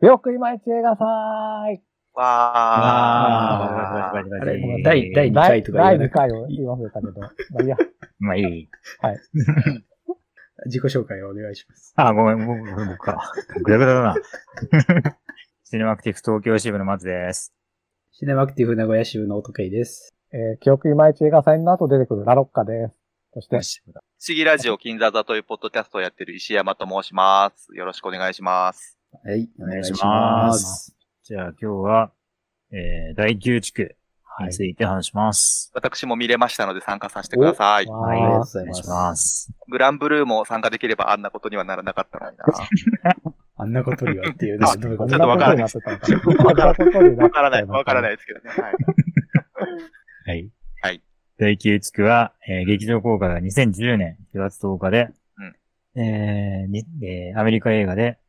記憶いまいち映画祭。 あれ、第2回とか第2回を言い忘れたけど。まあいいや。 まあいい。 はい。 自己紹介をお願いします。 ごめん、僕か。ぐだぐだだな。シネマクティブ東京支部の松です。 シネマクティブ名古屋支部の音圭です。 記憶いまいち映画祭の後出てくるラロッカです。そして、 不思議ラジオ金座座というポッドキャストをやっている石山と申します。よろしくお願いします。 はい、 お願いします。じゃあ今日は、第9地区について話します。 私も見れましたので参加させてください。 はい、ありがとうございます。 グランブルーも参加できればあんなことにはならなかったのにな。 あんなことにはっていうちょっとわからないです。わからないですけどね。 はい。はい。第9地区は、劇場公開が2010年4月10日で、アメリカ映画で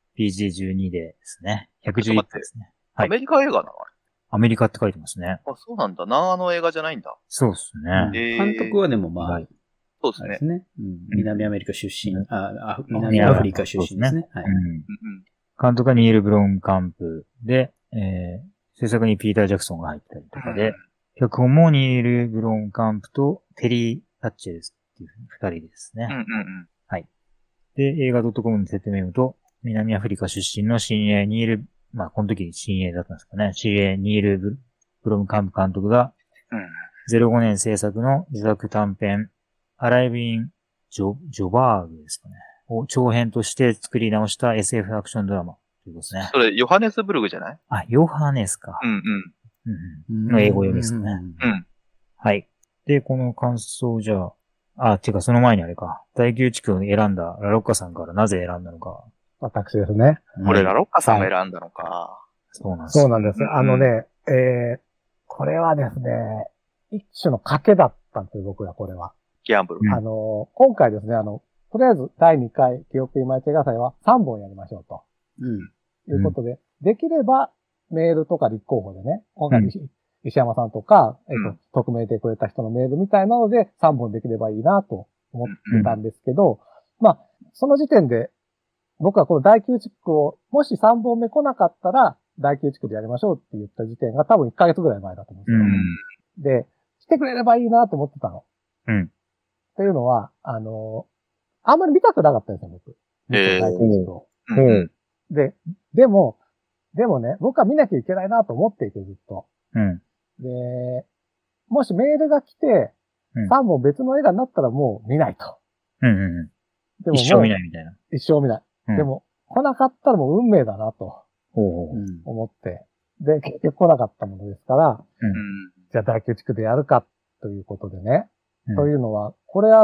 PG12 でですね。111分ですね。 はい。アメリカ映画なの？ アメリカって書いてますね。 あ、そうなんだ。長野映画じゃないんだ。 そうですね。 監督はでもまあ、 そうですね。 南アメリカ出身、南アフリカ出身ですね。はい。 監督はニール・ブロンカンプで、制作にピーター・ジャクソンが入ったりとかで、脚本もニール・ブロンカンプとテリー・タッチェルスっていう二人ですね。はい。で、映画 .com の説明を読むと、南アフリカ出身の新鋭ニール、まあ、この時新鋭だったんですかね。新鋭ニール・ブロンカンプ監督が、05年制作の自作短編、アライブ・イン・ジョバーグですかね。を長編として作り直した SF アクションドラマということですね。 それ、ヨハネスブルグじゃない？ あ、ヨハネスか。の英語読みですね。はい。で、この感想じゃてかその前にあれか。第9地区を選んだラロッカさんからなぜ選んだのか。 私ですね。 これラロッカさんが選んだのか。 そうなんです。 そうなんです。これはですね、一種の賭けだったんですよ、僕はこれは。 ギャンブル。 今回ですね、とりあえず第2回記憶いまいち映画祭は3本やりましょうと。いうことで、できればメールとか立候補でね、今回石山さんとか、匿名でくれた人のメールみたいなので3本できればいいなと思ってたんですけど、まあ、その時点で僕はこの第9地区を、もし3本目来なかったら第9地区でやりましょうって言った時点が多分1ヶ月ぐらい前だと思うんですよ。で、来てくれればいいなと思ってたの。っていうのは、あんまり見たくなかったんですよ、僕。第9地区を。でもね、僕は見なきゃいけないなと思っていて、ずっと。で、もしメールが来て、3本別の映画になったらもう見ないと。 でも一生見ないみたいな。 一生見ない。でも、来なかったらもう運命だなと。思って。で、結局来なかったものですから、じゃあ第9地区でやるかということでね。というのは、これ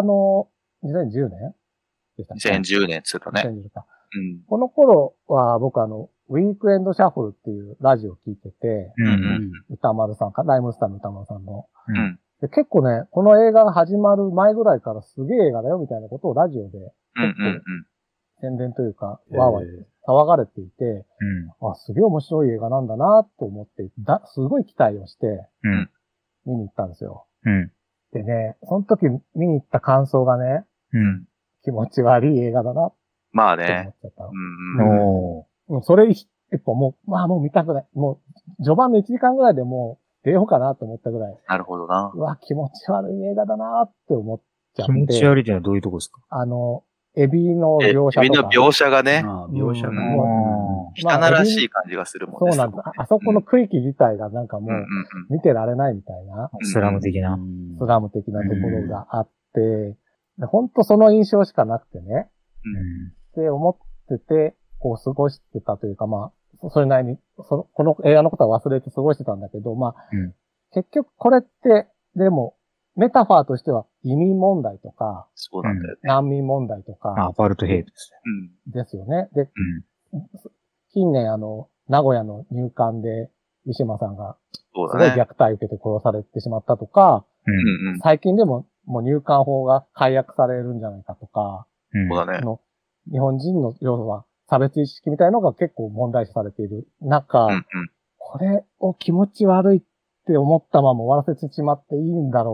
2010年でしたっけ？ 2010年つうかね。 この頃は僕ウィークエンドシャッフルっていうラジオを聞いてて、歌丸さんか、ライムスターの歌丸さんの。で結構ね、この映画が始まる前ぐらいからすげえ映画だよみたいなことをラジオで、宣伝というか、わーわー騒がれていて、すげえ面白い映画なんだなと思って、すごい期待をして、見に行ったんですよ。でね、その時見に行った感想がね、気持ち悪い映画だなってまあ思っね。 ちゃったの。それ一歩もう見たくない。もう、序盤の1時間ぐらいでもう出ようかなと思ったぐらい。 なるほどな。 気持ち悪い映画だなって思っちゃって。 気持ち悪いってのはどういうとこですか？ エビの描写とか。 エビの描写がね。 描写が。 汚らしい感じがするもんね。 そうなんです。あそこの区域自体がなんかもう、見てられないみたいな。 スラム的な。 スラム的なところがあって、ほんとその印象しかなくてね。って思ってて、こう過ごしてたというか、まあ、それなりに、この映画のことは忘れて過ごしてたんだけど、まあ、結局これって、でも、メタファーとしては移民問題とか、 そうなんだよね。 難民問題とか、 アパルトヘイトですね。ですよね。で、近年名古屋の入管で、ウィシュマさんが、すごい虐待を受けて殺されてしまったとか、最近でももう入管法が改悪されるんじゃないかとか、 そうだね。 日本人の要素は差別意識みたいなのが結構問題視されている中、これを気持ち悪いって思ったまま終わらせてしまっていいんだろうかっ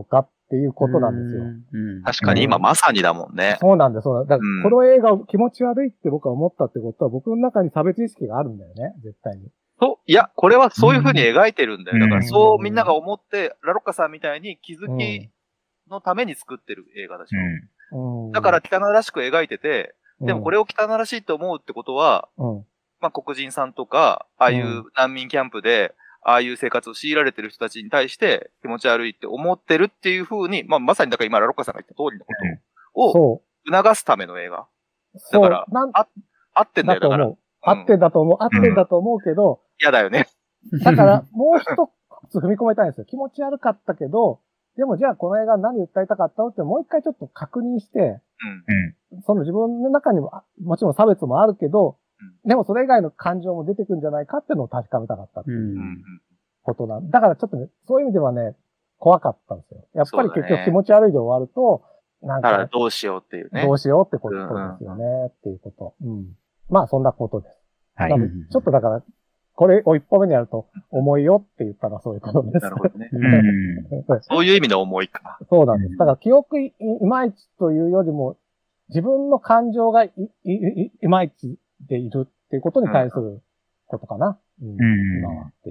っていうことなんですよ。 確かに今まさにだもんね。 そうなんです。だからこの映画を気持ち悪いって僕は思ったってことは、僕の中に差別意識があるんだよね、絶対に。 いや、これはそういう風に描いてるんだよ。だからそうみんなが思って、ラロッカさんみたいに気づきのために作ってる映画だし。だから汚らしく描いてて、でもこれを汚らしいって思うってことは、まあ黒人さんとか、ああいう難民キャンプで、ああいう生活を強いられてる人たちに対して気持ち悪いって思ってるっていう風に、まあまさにだから今ラロッカさんが言った通りのことを促すための映画。だから、合ってんだよ、だから。 合ってんだと思うけど。 嫌だよね。 だから、もう一つ踏み込めたいんですよ。気持ち悪かったけど、でもじゃあこの映画何訴えたかったのってもう一回ちょっと確認して、その自分の中にも、もちろん差別もあるけど、でもそれ以外の感情も出てくるんじゃないかっていうのを確かめたかったっていうことなんだからちょっとね、そういう意味ではね、怖かったんですよ。やっぱり結局気持ち悪いで終わると、 なんか。だからどうしようっていうね。 どうしようってことですよね、っていうこと。まあそんなことです。はい。ちょっとだから、これを一歩目にやると、重いよって言ったらそういうことです。 なるほどね。そういう意味の重いか。 そうなんです。だから記憶いまいちというよりも、自分の感情がいまいちでいるっていうことに対することかな。今はっていう。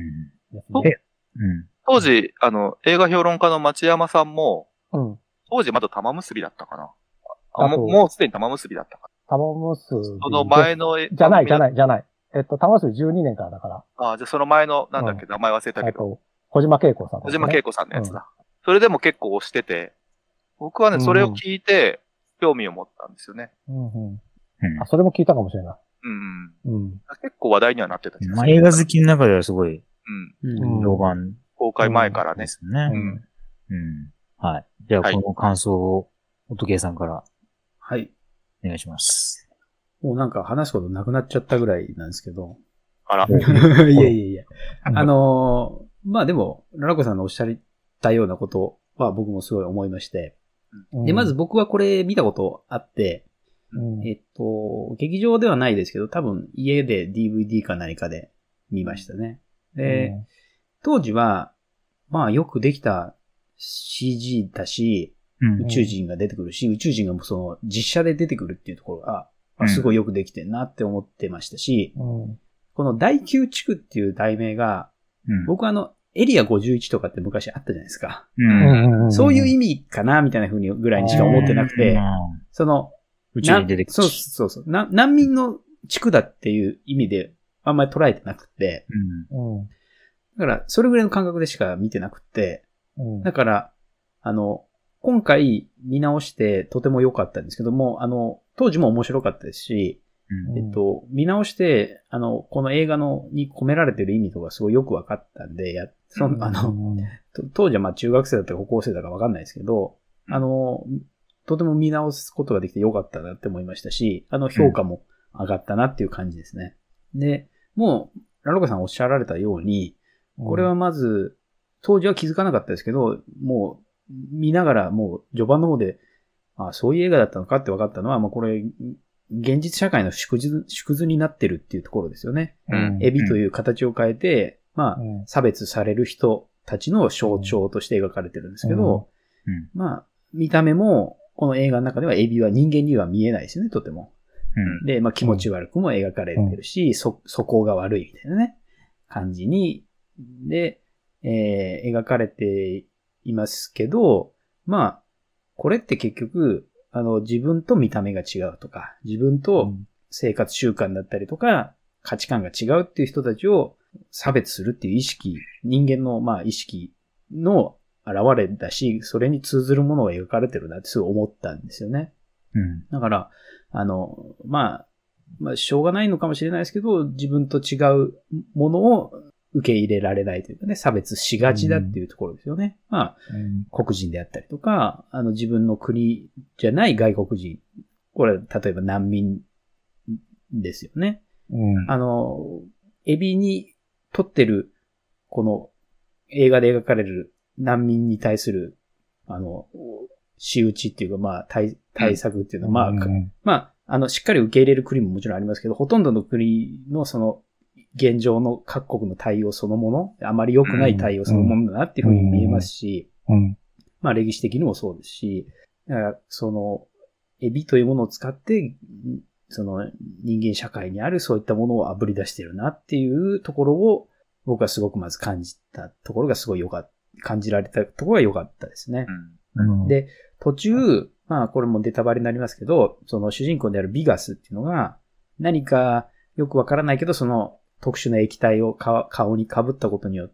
当時、映画評論家の町山さんも、当時まだ玉結びだったかな。もうすでに玉結びだったかな。玉結び。 その前の、 じゃない。玉結び12年からだから。 ああ、じゃあその前の、なんだっけ、名前忘れたけど。 小島恵子さん。 小島恵子さんのやつだ。それでも結構推してて、僕はね、それを聞いて、興味を持ったんですよね。 それも聞いたかもしれない。 結構話題にはなってた気がする。映画好きの中ではすごい、評判。 公開前からね。 ですね。はい。じゃあ、この感想を、音計さんから。 はい。 お願いします。 もうなんか話すことなくなっちゃったぐらいなんですけど。 あら。 いや。まあでも、ララコさんのおっしゃりたようなことは僕もすごい思いまして。で、まず僕はこれ見たことあって、劇場ではないですけど、多分家で DVD か何かで見ましたね。で、当時は、まあよくできた CG だし、宇宙人が出てくるし、宇宙人がその実写で出てくるっていうところが、すごいよくできてんなって思ってましたし、この第9地区っていう題名が、僕はエリア51とかって昔あったじゃないですか。そういう意味かなみたいな風にぐらいにしか思ってなくて、その、 宇宙に出てくる。 そう。難民の地区だっていう意味であんまり捉えてなくて、だからそれぐらいの感覚でしか見てなくて、だから、今回見直してとても良かったんですけども、当時も面白かったですし、見直して、この映画に込められてる意味とかすごいよく分かったんで、当時はまあ中学生だったか高校生だか分かんないですけど、とても見直すことができて良かったなって思いましたし、評価も上がったなっていう感じですね。で、もう、ラロカさんおっしゃられたように、これはまず、当時は気づかなかったですけど、もう、見ながらもう序盤の方で、そういう映画だったのかって分かったのは、これ、現実社会の縮図になってるっていうところですよね。エビという形を変えて、差別される人たちの象徴として描かれてるんですけど、見た目も、この映画の中ではエビは人間には見えないですよね、とても。で、気持ち悪くも描かれてるし、素行が悪いみたいなね、感じに、で、描かれていますけど、これって結局、自分と見た目が違うとか、自分と生活習慣だったりとか、価値観が違うっていう人たちを差別するっていう意識、人間の意識の現れだし、それに通ずるものが描かれてるなってすごい思ったんですよね。だから、しょうがないのかもしれないですけど、自分と違うものを受け入れられないというかね、差別しがちだっていうところですよね。黒人であったりとか、自分の国じゃない外国人。これ、例えば難民ですよね。エビに撮ってる、この映画で描かれる難民に対する、仕打ちっていうか、対策っていうのは、しっかり受け入れる国ももちろんありますけど、ほとんどの国のその、現状の各国の対応そのもの、あまり良くない対応そのものだなっていうふうに見えますし、 まあ歴史的にもそうですし、だからエビというものを使って、人間社会にあるそういったものを炙り出してるなっていうところを、僕はすごくまず感じたところがすごい感じられたところが良かったですね。で、途中、まあこれもネタバレになりますけど、主人公であるビガスっていうのが、何かよくわからないけど、特殊な液体を顔に被ったことによって、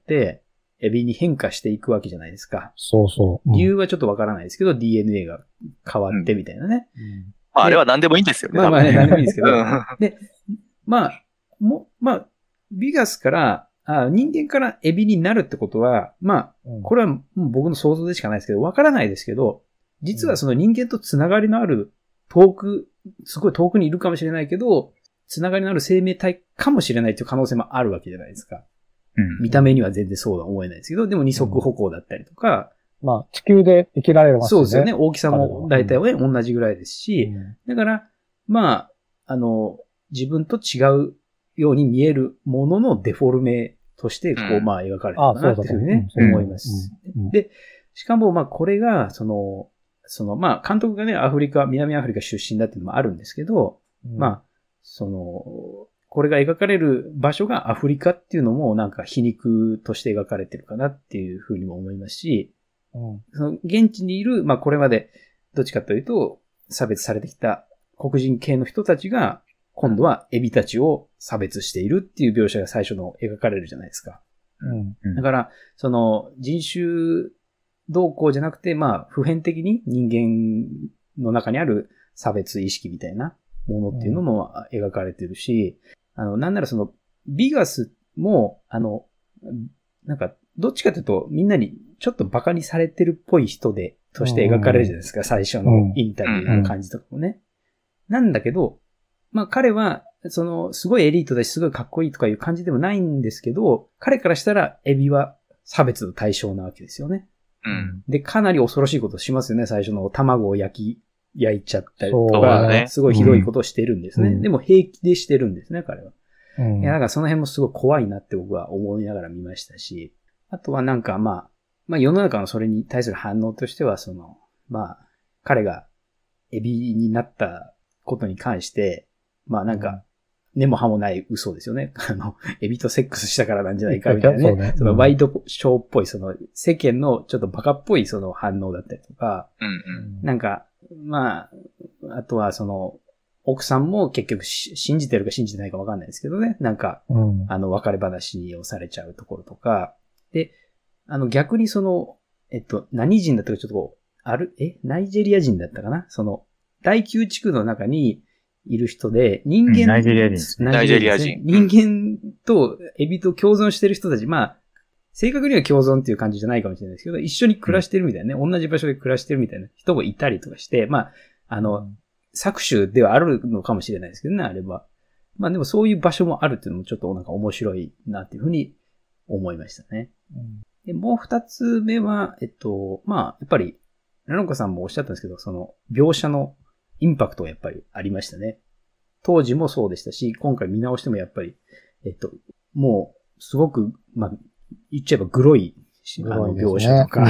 エビに変化していくわけじゃないですか。 そうそう。 理由はちょっとわからないですけど、DNA が変わってみたいなね。 あれは何でもいいんですよね。 まあまあね、何でもいいんですけど。で、まあ、ビガスから、人間からエビになるってことは、まあ、これはもう僕の想像でしかないですけど、わからないですけど、実はその人間とつながりのあるすごい遠くにいるかもしれないけど、つながりのある生命体かもしれないという可能性もあるわけじゃないですか。見た目には全然そうは思えないですけど、でも二足歩行だったりとか。 まあ、地球で生きられますね。 そうですよね。大きさも大体はね、同じぐらいですし、だから、まあ、自分と違うように見えるもののデフォルメとして、まあ、描かれてるかなっていうふうにね、思います。で、しかも、まあ、これが、まあ、監督がね、南アフリカ出身だっていうのもあるんですけど、まあ、これが描かれる場所がアフリカっていうのもなんか皮肉として描かれてるかなっていうふうにも思いますし、現地にいる、まあこれまでどっちかというと差別されてきた黒人系の人たちが今度はエビたちを差別しているっていう描写が最初の描かれるじゃないですか。だから、人種動向じゃなくて、まあ普遍的に人間の中にある差別意識みたいなものっていうのも描かれてるし、なんならビガスも、なんか、どっちかというと、みんなにちょっと馬鹿にされてるっぽい人として描かれるじゃないですか、最初のインタビューの感じとかもね。なんだけど、まあ彼は、すごいエリートだし、すごいかっこいいとかいう感じでもないんですけど、彼からしたらエビは差別の対象なわけですよね。で、かなり恐ろしいことしますよね、最初の卵を焼いちゃったりとか、すごいひどいことをしてるんですね。でも平気でしてるんですね、彼は。いや、だからその辺もすごい怖いなって僕は思いながら見ましたし、あとはなんかまあ世の中のそれに対する反応としては、まあ、彼がエビになったことに関して、まあなんか、根も葉もない嘘ですよね。エビとセックスしたからなんじゃないかみたいなね。ワイドショーっぽい、世間のちょっとバカっぽい反応だったりとか、なんか、まあ、あとは奥さんも結局信じてるか信じてないか分かんないですけどね。なんか、別れ話をされちゃうところとか。で、逆に何人だったかちょっとナイジェリア人だったかな第9地区の中にいる人で、 ナイジェリア人ですね。 ナイジェリア人。 人間とエビと共存してる人たち、まあ、正確には共存っていう感じじゃないかもしれないですけど、一緒に暮らしてるみたいなね、同じ場所で暮らしてるみたいな人もいたりとかして、まあ、搾取ではあるのかもしれないですけどね、あれは。まあでもそういう場所もあるっていうのもちょっとなんか面白いなっていうふうに思いましたね。で、もう二つ目は、まあ、やっぱり、ラノカさんもおっしゃったんですけど、描写のインパクトがやっぱりありましたね。当時もそうでしたし、今回見直してもやっぱり、もう、すごく、まあ、言っちゃえばグロい、描写とか、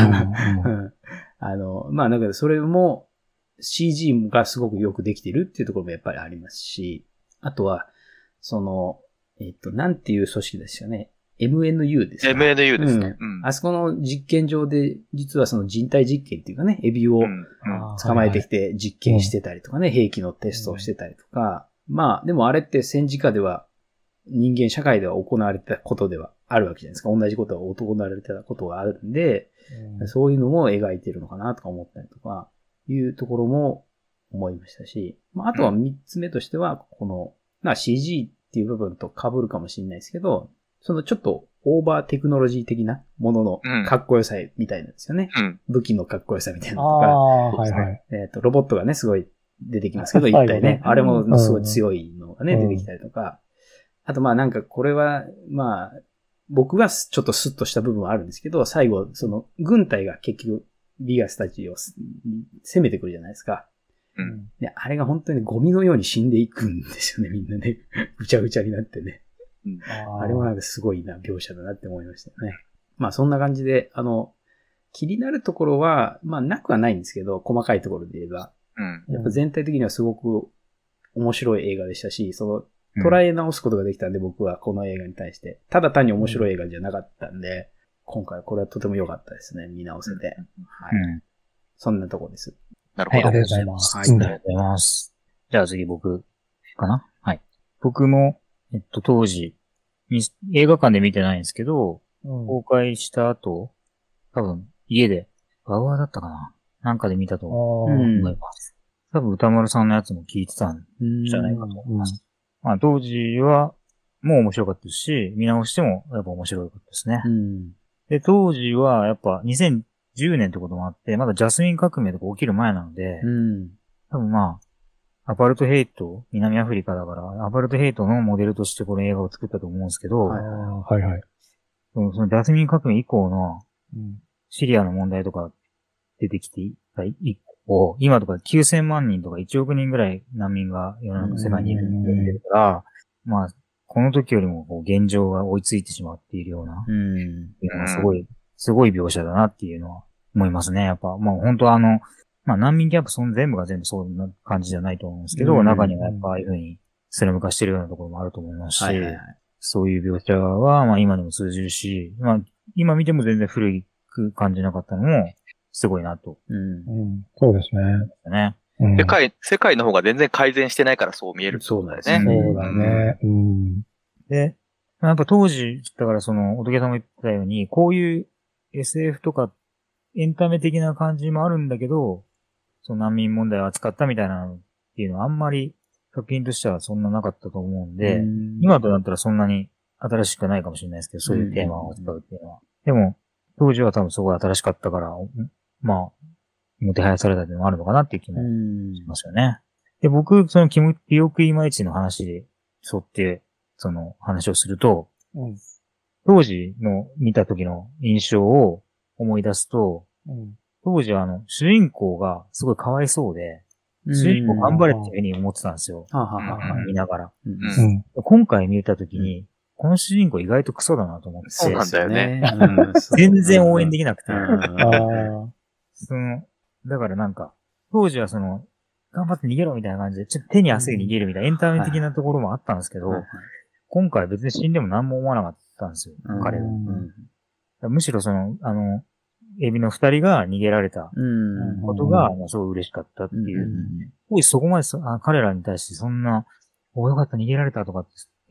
まあ、なんかそれも CG がすごくよくできているっていうところもやっぱりありますし、あとは、なんていう組織ですよね。MNU ですか MNU ですね。 あそこの実験場で、実は人体実験っていうかね、エビを捕まえてきて実験してたりとかね、兵器のテストをしてたりとか、まあ、でもあれって戦時下では、人間社会では行われたことではあるわけじゃないですか。同じことが行われてたことがあるんで、そういうのも描いてるのかなとか思ったりとか、いうところも思いましたし、まあ、あとは3つ目としては、まあ CG っていう部分と被るかもしれないですけど、ちょっとオーバーテクノロジー的なもののかっこよさみたいなんですよね。武器のかっこよさみたいなのとか、ロボットがね、すごい出てきますけど、一体ね、あれもすごい強いのがね、出てきたりとか、あとまあなんかこれは、まあ、僕はちょっとスッとした部分はあるんですけど、最後、軍隊が結局、ビガスたちを攻めてくるじゃないですか。で、あれが本当にゴミのように死んでいくんですよね、みんなね。ぐちゃぐちゃになってね。あれもなんかすごいな描写だなって思いましたよね。まあそんな感じで、 気になるところは、まあなくはないんですけど、細かいところで言えば。やっぱ全体的にはすごく面白い映画でしたし、捉え直すことができたんで、僕はこの映画に対して。ただ単に面白い映画じゃなかったんで、今回これはとても良かったですね。見直せて。はい。そんなところです。 なるほど。 ありがとうございます。 ありがとうございます。じゃあ次僕かな。はい。僕も、当時、映画館で見てないんですけど、公開した後、多分家で、バウアーだったかななんかで見たと思います。多分歌丸さんのやつも聞いてたんじゃないかと思います。まあ当時は、もう面白かったですし、見直してもやっぱ面白かったですね。で、当時はやっぱ2010年ってこともあって、まだジャスミン革命とか起きる前なので、多分まあ、アパルトヘイト、南アフリカだから、アパルトヘイトのモデルとしてこの映画を作ったと思うんですけど、 はいはい。 そのジャスミン革命以降の、シリアの問題とか出てきて以降、今とか9000万人とか1億人ぐらい難民が世の中世界にいるから、まあ、この時よりもこう現状が追いついてしまっているような、すごい描写だなっていうのは思いますね。やっぱ、まあ本当まあ難民キャンプ全部が全部そんな感じじゃないと思うんですけど、中にはやっぱああいう風にスラム化してるようなところもあると思いますし、そういう描写はまあ今でも通じるし、まあ今見ても全然古く感じなかったのもすごいなと。 そうですね。 世界の方が全然改善してないからそう見える。 そうだね。 そうだね。 で、やっぱ当時、だからおとけさんも言ってたように、こういう SF とかエンタメ的な感じもあるんだけど、難民問題を扱ったみたいなっていうのはあんまり作品としてはそんななかったと思うんで、今となったらそんなに新しくないかもしれないですけど、そういうテーマを扱うっていうのは。でも、当時は多分すごい新しかったから、まあ、もてはやされたっていうのもあるのかなっていう気もしますよね。で、僕、記憶いまいちの話で沿って、話をすると、当時の見た時の印象を思い出すと、当時は主人公がすごいかわいそうで、主人公頑張れっていうふうに思ってたんですよ。見ながら。今回見た時に、この主人公意外とクソだなと思って。 そうなんだよね。 全然応援できなくて。だからなんか、当時は頑張って逃げろみたいな感じで、ちょっと手に汗で逃げるみたいなエンタメ的なところもあったんですけど、今回別に死んでも何も思わなかったんですよ、彼は。むしろエビの二人が逃げられたことが、すごい嬉しかったっていう。そこまで彼らに対してそんな、よかった逃げられたとかって、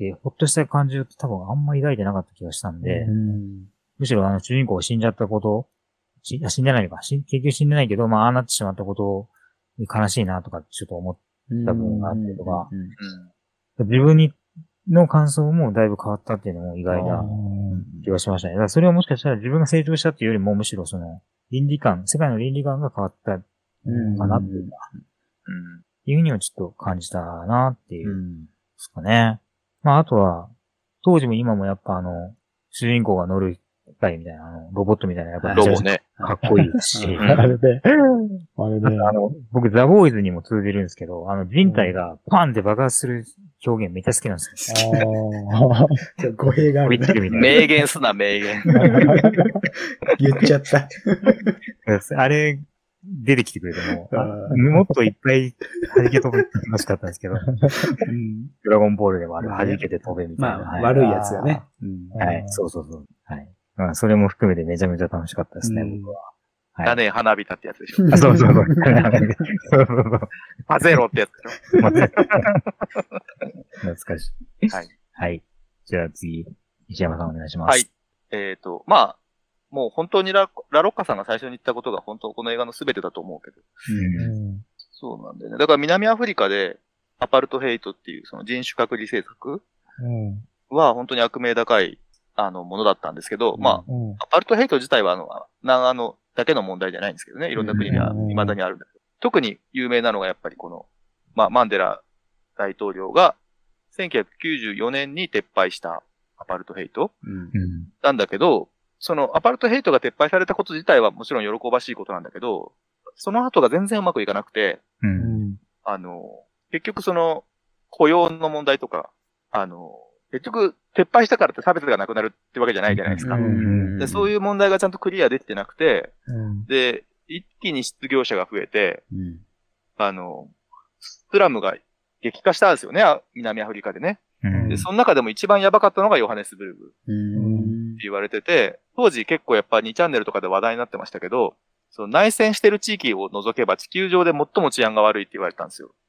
ほっとした感じを多分あんま抱いてなかった気がしたんで、むしろ主人公が死んじゃったこと、死んでないのか、結局死んでないけど、まあああなってしまったことに悲しいなとかちょっと思った部分があったりとか、自分の感想もだいぶ変わったっていうのも意外な気がしましたね。だからそれはもしかしたら自分が成長したっていうよりもむしろ倫理観、世界の倫理観が変わったかなっていうか、いうふうにはちょっと感じたなっていうですかね。まああとは、当時も今もやっぱ主人公が乗る機械みたいなロボットみたいなやっぱロボね。 かっこいいですし。 あれで。 僕ザ・ボーイズにも通じるんですけど、人体がパンって爆発する表現めっちゃ好きなんですよ。語弊がある、ね。 名言すな、名言。 言っちゃった。 あれ、出てきてくれてもっといっぱい弾け飛べって欲しかったんですけど、ドラゴンボールでもある弾けて飛べみたいな。 まあ、悪いやつがね。 はい、そう。はい。まあ、それも含めてめちゃめちゃ楽しかったですね、僕は。 だね、花火立ってやつでしょ。 そう。 パゼロってやつでしょ。 懐かしい。 はい。 はい。じゃあ次、石山さんお願いします。 はい。まあ、もう本当にラロッカさんが最初に言ったことが本当この映画の全てだと思うけど。そうなんだよね。だから南アフリカでアパルトヘイトっていうその人種隔離政策は本当に悪名高いものだったんですけど、まあ、アパルトヘイト自体は長野だけの問題じゃないんですけどね。いろんな国には未だにあるんだけど。特に有名なのがやっぱりまあ、マンデラ大統領が1994年に撤廃したアパルトヘイトなんだけど、そのアパルトヘイトが撤廃されたこと自体はもちろん喜ばしいことなんだけど、その後が全然うまくいかなくて、結局雇用の問題とか、結結局、撤廃したからって差別がなくなるってわけじゃないじゃないですか。でそういう問題がちゃんとクリアできてなくて、で、一気に失業者が増えて、スラムが激化したんですよね、南アフリカでね。で、その中でも一番やばかったのがヨハネスブルグって言われてて、当時結構やっぱ2チャンネルとかで話題になってましたけど、その内戦してる地域を除けば地球上で最も治安が悪いって言われたんですよ。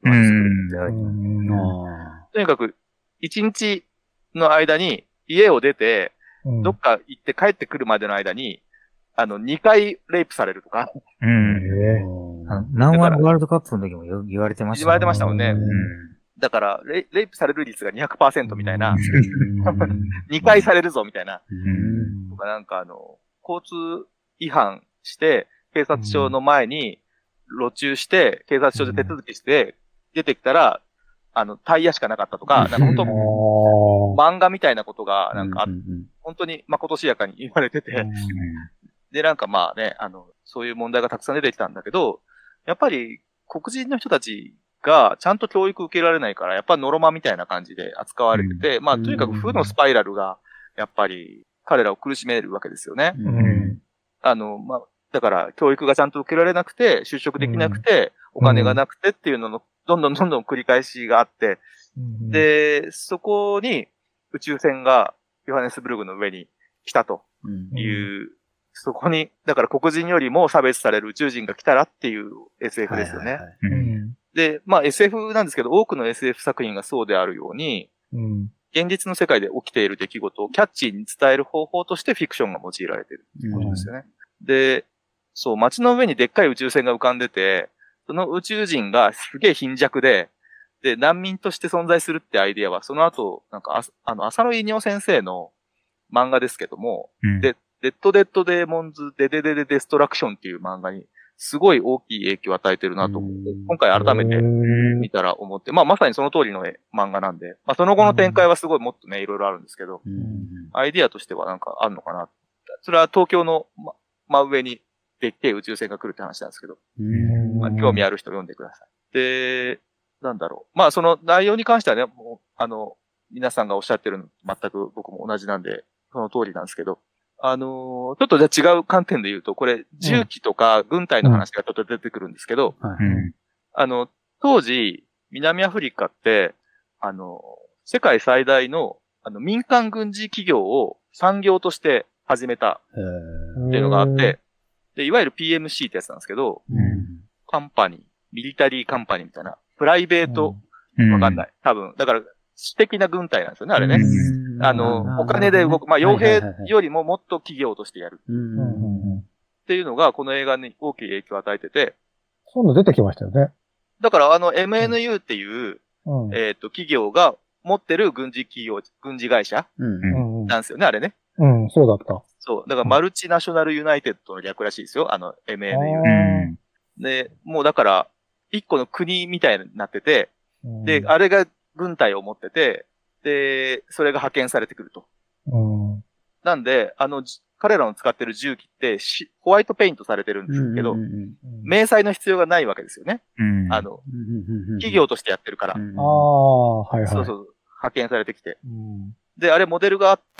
とにかく、1日の間に家を出て、どっか行って帰ってくるまでの間に、2回レイプされるとか。 南湾ワールドカップの時も言われてましたね。 言われてましたもんね。だから、レイプされる率が 200% みたいな。2回されるぞみたいな。とかなんか交通違反して、警察署の前に路駐して、警察署で手続きして、出てきたら、タイヤしかなかったとか、なんか本当、漫画みたいなことが、なんか、本当にまことしやかに言われてて、で、なんかまあね、そういう問題がたくさん出てきたんだけど、やっぱり黒人の人たちがちゃんと教育受けられないから、やっぱノロマみたいな感じで扱われてて、まあとにかく負のスパイラルが、やっぱり彼らを苦しめるわけですよね。まあ、だから教育がちゃんと受けられなくて、就職できなくて、お金がなくてっていうのの、どんどん繰り返しがあって、で、そこに宇宙船がヨハネスブルグの上に来たという、そこに、だから黒人よりも差別される宇宙人が来たらっていう SF ですよね。で、まあ SF なんですけど、多くの SF 作品がそうであるように、現実の世界で起きている出来事をキャッチーに伝える方法としてフィクションが用いられているっていうことですよね。で、そう、街の上にでっかい宇宙船が浮かんでて、その宇宙人がすげえ貧弱で、で、難民として存在するってアイデアは、その後、なんか、浅野稲夫先生の漫画ですけども、で、デッドデーモンズデデストラクションっていう漫画に、すごい大きい影響を与えてるなと思って、今回改めて見たら思って、まあまさにその通りの漫画なんで、まあその後の展開はすごいもっとね、いろいろあるんですけど、アイデアとしてはなんかあるのかな。それは東京の真上にでっけえ宇宙船が来るって話なんですけど、まあ、興味ある人読んでください。で、なんだろう。まあその内容に関してはね、もう皆さんがおっしゃってるの全く僕も同じなんで、その通りなんですけど、ちょっとじゃあ違う観点で言うと、これ、銃器とか軍隊の話がちょっと出てくるんですけど、当時、南アフリカって、世界最大の、民間軍事企業を産業として始めたっていうのがあって、で、いわゆる PMC ってやつなんですけど、カンパニー、ミリタリーカンパニーみたいな、プライベート、わかんない。多分、だから、私的な軍隊なんですよね、あれね。お金で動く、まあ、傭兵よりももっと企業としてやる。っていうのが、この映画に大きい影響を与えてて。 そういうの出てきましたよね。 だから、MNU っていう、企業が持ってる軍事会社なんですよね、あれね。 そうだった。 そう。だから、マルチナショナルユナイテッドの略らしいですよ、MNU。で、もうだから、一個の国みたいになってて、で、あれが軍隊を持ってて、で、それが派遣されてくると。なんで、彼らの使ってる重機ってホワイトペイントされてるんですけど、明細の必要がないわけですよね。企業としてやってるから。 はいはい。 そうそう。派遣されてきて。で、あれモデルがあって、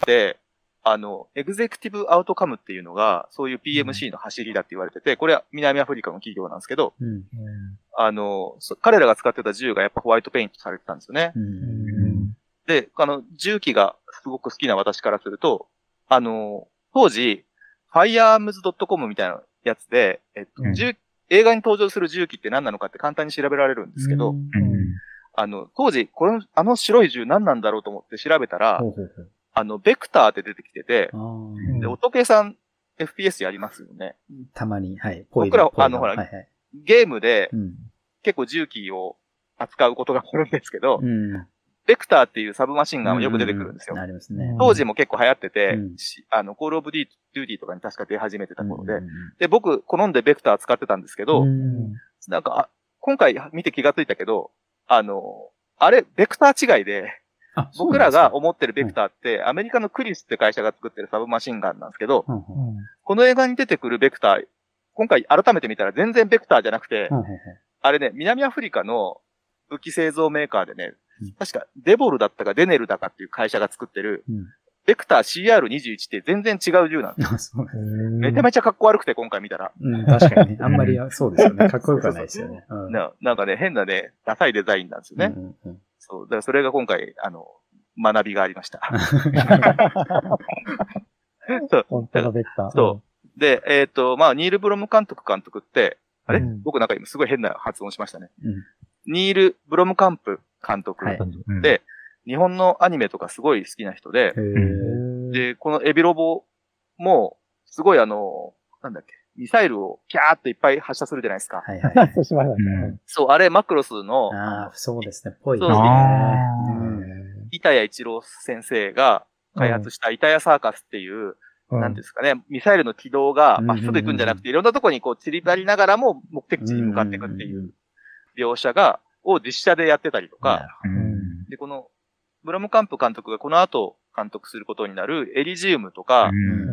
エグゼクティブアウトカムっていうのが、そういう PMC の走りだって言われてて、これは南アフリカの企業なんですけど、彼らが使ってた銃がやっぱホワイトペイントされてたんですよね。で、銃器がすごく好きな私からすると、当時、firearms.com みたいなやつで、映画に登場する銃器って何なのかって簡単に調べられるんですけど、当時、白い銃何なんだろうと思って調べたら、ベクターって出てきてて、で、音計さん FPS やりますよね。 たまに、はい。 僕ら、ほら、ゲームで、結構銃器を扱うことがあるんですけど、ベクターっていうサブマシンガンはよく出てくるんですよ。 ありますね。 当時も結構流行ってて、コールオブデューティーとかに確か出始めてた頃で、で、僕、好んでベクター使ってたんですけど、なんか、今回見て気がついたけど、あれ、ベクター違いで、僕らが思ってるベクターって、アメリカのクリスって会社が作ってるサブマシンガンなんですけど、この映画に出てくるベクター、今回改めて見たら全然ベクターじゃなくて、あれね、南アフリカの武器製造メーカーでね、 確かデボルだったかデネルだかっていう会社が作ってる、ベクター CR21 って全然違う銃なんですよ。めちゃめちゃかっこ悪くて今回見たら。 確かにね。あんまりそうですよね。かっこよくはないですよね。 なんかね、変なね、ダサいデザインなんですよね。そう。だからそれが今回、学びがありました。 そう。本当のベクター。 そう。で、ニール・ブロム監督って、あれ、僕なんか今すごい変な発音しましたね。ニール・ブロムカンプ監督で、日本のアニメとかすごい好きな人で、で、このエビロボも、すごいなんだっけ、ミサイルをキャーっといっぱい発射するじゃないですか。 そうしましたね。 そう、あれマクロスの、 そうですね、ぽいですね。板谷一郎先生が開発した板谷サーカスっていう、なんですかね、ミサイルの軌道がまっすぐ行くんじゃなくて、いろんなとこにこう散りばりながらも目的地に向かっていくっていう描写を実写でやってたりとか、で、この、ブラムカンプ監督がこの後監督することになるエリジウムとか、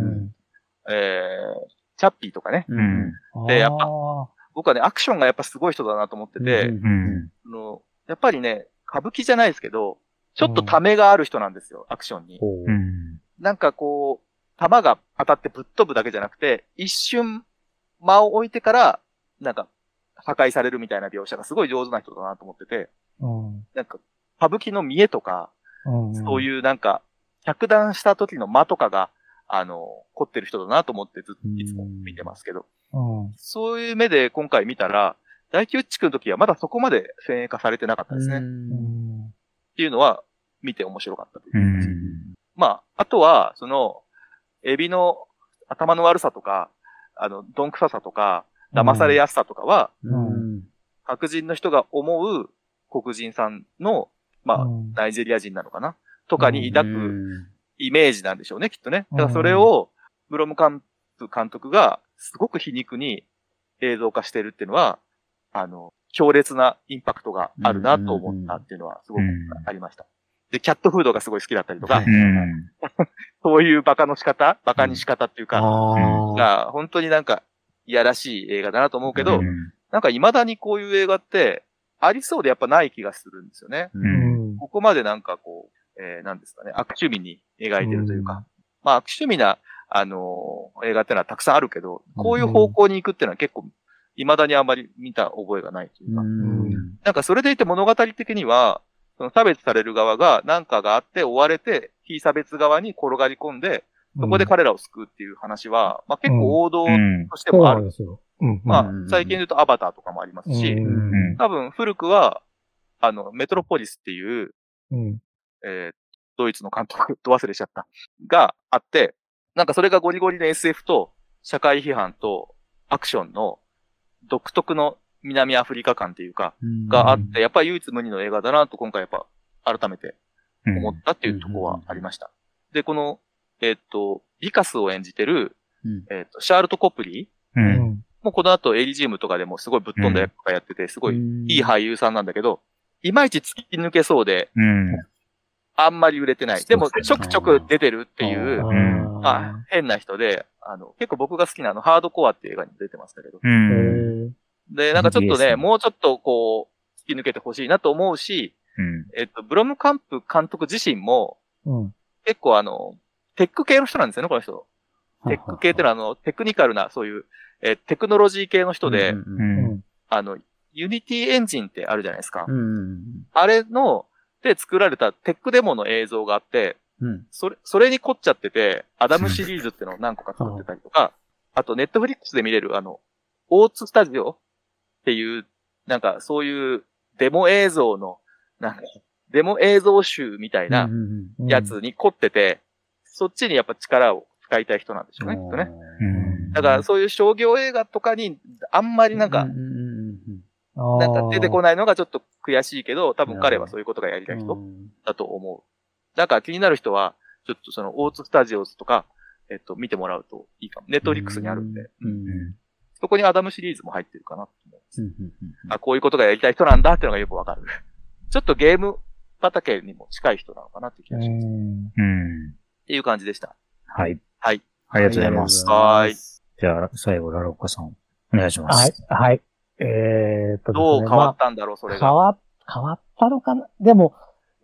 チャッピーとかね。で、やっぱ、僕はね、アクションがやっぱすごい人だなと思ってて、やっぱりね、歌舞伎じゃないですけど、ちょっとためがある人なんですよ、アクションに。なんかこう、弾が当たってぶっ飛ぶだけじゃなくて、一瞬間を置いてから、なんか破壊されるみたいな描写がすごい上手な人だなと思ってて、なんか歌舞伎の見栄とか、そういうなんか、着弾した時の間とかが、凝ってる人だなと思ってずっといつも見てますけど、そういう目で今回見たら、第9地区の時はまだそこまで先鋭化されてなかったですね。っていうのは見て面白かったという。まあ、あとは、エビの頭の悪さとか、どんくささとか、騙されやすさとかは、白人の人が思う黒人さんの、まあ、ナイジェリア人なのかなとかに抱くイメージなんでしょうね、きっとね。だからそれを、ブロムカンプ監督がすごく皮肉に映像化してるっていうのは、強烈なインパクトがあるなと思ったっていうのはすごくありました。で、キャットフードがすごい好きだったりとか、そういうバカに仕方っていうか、が、本当になんか、いやらしい映画だなと思うけど、なんか未だにこういう映画って、ありそうでやっぱない気がするんですよね。ここまでなんかこう、なんですかね、悪趣味に描いてるというか、まあ悪趣味な、映画ってのはたくさんあるけど、こういう方向に行くっていうのは結構、未だにあんまり見た覚えがないというか、なんかそれでいて物語的には、その差別される側が何かがあって追われて、非差別側に転がり込んで、そこで彼らを救うっていう話は、まあ結構王道としてもある。まあ最近で言うとアバターとかもありますし、多分古くは、メトロポリスっていう、ドイツの監督、ど忘れしちゃった、があって、なんかそれがゴリゴリの SF と社会批判とアクションの独特の南アフリカ感っていうか、があって、やっぱり唯一無二の映画だなと今回やっぱ改めて思ったっていうところはありました。で、この、ビカスを演じてる、シャールト・コプリー、もうこの後エリジウムとかでもすごいぶっ飛んだ役とかやってて、すごいいい俳優さんなんだけど、いまいち突き抜けそうで、あんまり売れてない。でもちょくちょく出てるっていう、変な人で、結構僕が好きなハードコアっていう映画に出てましたけど、で、なんかちょっとね、もうちょっとこう、突き抜けてほしいなと思うし、ブロムカンプ監督自身も、結構テック系の人なんですよね、この人。テック系ってのはテクニカルな、そういう、テクノロジー系の人で、ユニティエンジンってあるじゃないですか。あれで作られたテックデモの映像があって、それに凝っちゃってて、アダムシリーズってのを何個か作ってたりとか、あとネットフリックスで見れるオーツスタジオっていう、なんかそういうデモ映像の、なんか、デモ映像集みたいなやつに凝ってて、そっちにやっぱ力を使いたい人なんでしょうね、きっとね。だからそういう商業映画とかにあんまりなんか出てこないのがちょっと悔しいけど、多分彼はそういうことがやりたい人だと思う。だから気になる人は、ちょっとそのオーツスタジオズとか、見てもらうといいかも。ネットフリックスにあるんで。そこにアダムシリーズも入ってるかなと思います。こういうことがやりたい人なんだっていうのがよくわかる。ちょっとゲーム畑にも近い人なのかなって気がします。っていう感じでした。 はい。 はい。 ありがとうございます。 はい。 じゃあ、最後、ラロッカさん、お願いします。 はい。はい。 どう変わったんだろう、それが。 変わったのかな。でも、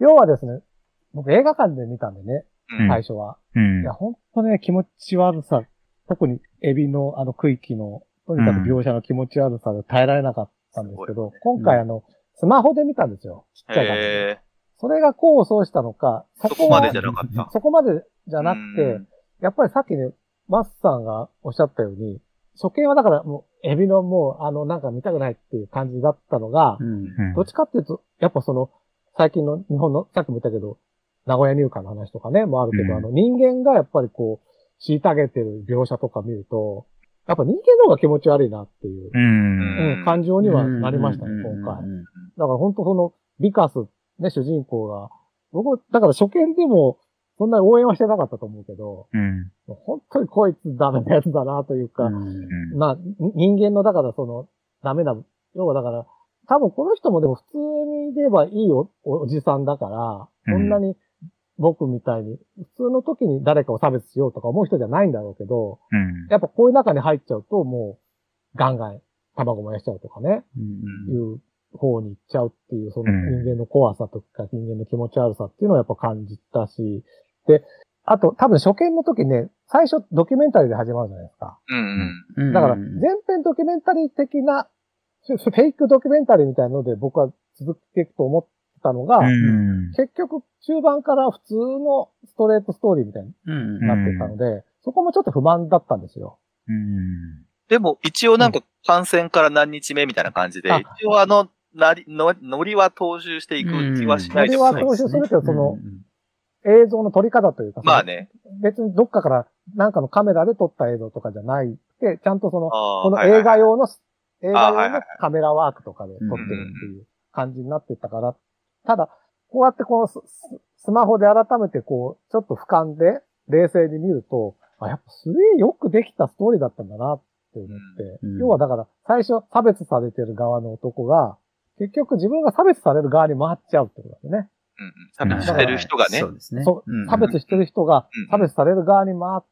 要はですね、僕映画館で見たんでね、最初は。いや、ほんとね、気持ち悪さ、特にエビの区域の、とにかく描写の気持ち悪さで耐えられなかったんですけど、今回スマホで見たんですよ。ちっちゃい画面で。それが功を奏したのか、 そこまでじゃなかった。 そこまでじゃなくて、やっぱりさっきね、マスさんがおっしゃったように、初見はだからもう、エビのもう、なんか見たくないっていう感じだったのが、どっちかっていうと、やっぱ最近の日本の、さっきも言ったけど、名古屋入管の話とかね、もあるけど、人間がやっぱりこう、虐げてる描写とか見ると、やっぱ人間の方が気持ち悪いなっていう、感情にはなりましたね、今回。だから本当ビカス、ね、主人公が、僕、だから初見でも、そんなに応援はしてなかったと思うけど、本当にこいつダメなやつだなというか、まあ、人間の、だからダメな、要はだから、多分この人もでも普通に言えばいいおじさんだから、そんなに僕みたいに、普通の時に誰かを差別しようとか思う人じゃないんだろうけど、やっぱこういう中に入っちゃうともう、ガンガン卵燃やしちゃうとかね、いう方に行っちゃうっていう、その人間の怖さとか人間の気持ち悪さっていうのをやっぱ感じたし、で、あと多分初見の時ね、最初ドキュメンタリーで始まるじゃないですか。だから前編ドキュメンタリー的な、フェイクドキュメンタリーみたいなので僕は続けていくと思ってたのが、結局中盤から普通のストレートストーリーみたいになってたので、そこもちょっと不満だったんですよ。 でも一応なんか感染から何日目みたいな感じで、一応ノリは踏襲していく気はしないですか。ノリは踏襲するけど、映像の撮り方というか、 まあね。 別にどっかからなんかのカメラで撮った映像とかじゃないで、ちゃんとこの映画用のカメラワークとかで撮ってるっていう感じになってたから、ただ、こうやってスマホで改めてちょっと俯瞰で冷静に見ると、やっぱすげえよくできたストーリーだったんだなって思って、要はだから最初差別されてる側の男が、結局自分が差別される側に回っちゃうってことですね。 差別してる人がね。 そうですね。 差別してる人が差別される側に回って、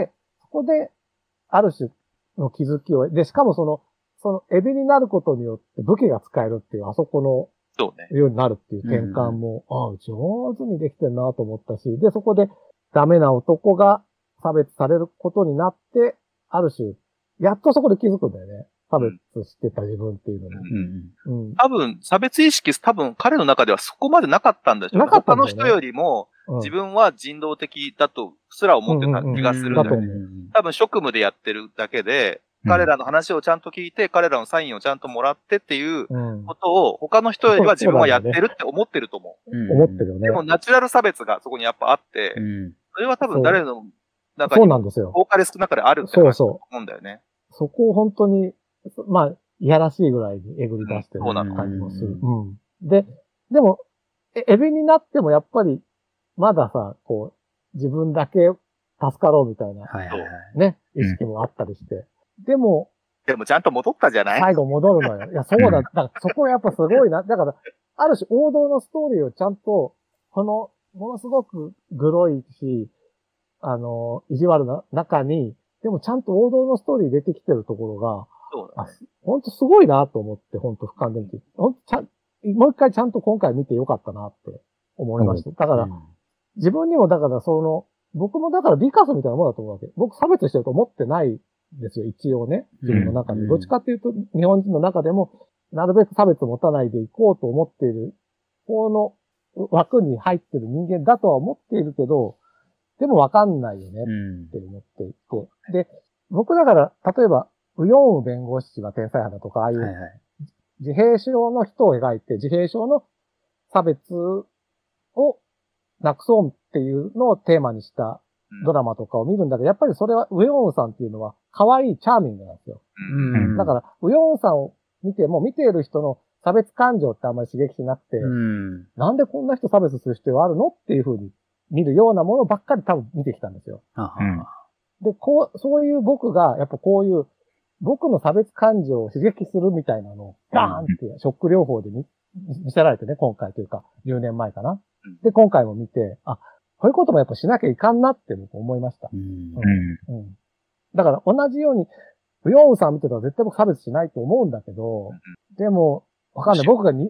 そこで、ある種の気づきを、で、しかもエビになることによって武器が使えるっていう、あそこの、ようになるっていう転換も、上手にできてるなと思ったし、で、そこでダメな男が差別されることになって、ある種、やっとそこで気づくんだよね。差別してた自分っていうのに。 多分、差別意識、彼の中ではそこまでなかったんでしょうね。他の人よりも、自分は人道的だとすら思ってた気がするんだよね。多分、職務でやってるだけで、彼らの話をちゃんと聞いて、彼らのサインをちゃんともらってっていうことを、他の人よりは自分はやってるって思ってると思う。 思ってるよね。 でも、ナチュラル差別がそこにやっぱあって、それは多分誰の中に、多かれ少なかれあるって思うんだよね。 そこを本当に、まあ、いやらしいぐらいにえぐり出してる感じもする。でも、エビになってもやっぱり、まださ、自分だけ助かろうみたいな、ね、意識もあったりして。でもちゃんと戻ったじゃない？ 最後戻るのよ。いや、そうだ。だからそこはやっぱすごいな。だから、ある種王道のストーリーをちゃんと、ものすごくグロいし、意地悪な中に、でもちゃんと王道のストーリー出てきてるところが、ほんとすごいなと思って、ほんと俯瞰で見て。もう一回ちゃんと今回見てよかったなって思いました。だから、自分にもだから僕もだからビカスみたいなものだと思うわけ。僕差別してると思ってないですよ、一応ね。自分の中で。どっちかっていうと、日本人の中でも、なるべく差別を持たないでいこうと思っている、この枠に入ってる人間だとは思っているけど、でもわかんないよねって思っていて。で、僕だから、例えば、ウヨンウ弁護士が天才派だとか、ああいう自閉症の人を描いて、自閉症の差別をなくそうっていうのをテーマにしたドラマとかを見るんだけど、やっぱりそれは、ウヨンウさんっていうのは可愛いチャーミングなんですよ。だから、ウヨンウさんを見ても、見ている人の差別感情ってあんまり刺激しなくて、なんでこんな人差別する必要あるのっていう風に見るようなものばっかり多分見てきたんですよ。で、そういう僕が、やっぱこういう、僕の差別感情を刺激するみたいなのを、ガーンってショック療法で見せられてね、今回というか、10年前かな。で、今回も見て、こういうこともやっぱしなきゃいかんなって僕思いました。だから同じように、ウヨンウさん見てたら絶対僕差別しないと思うんだけど、でも、わかんない。僕が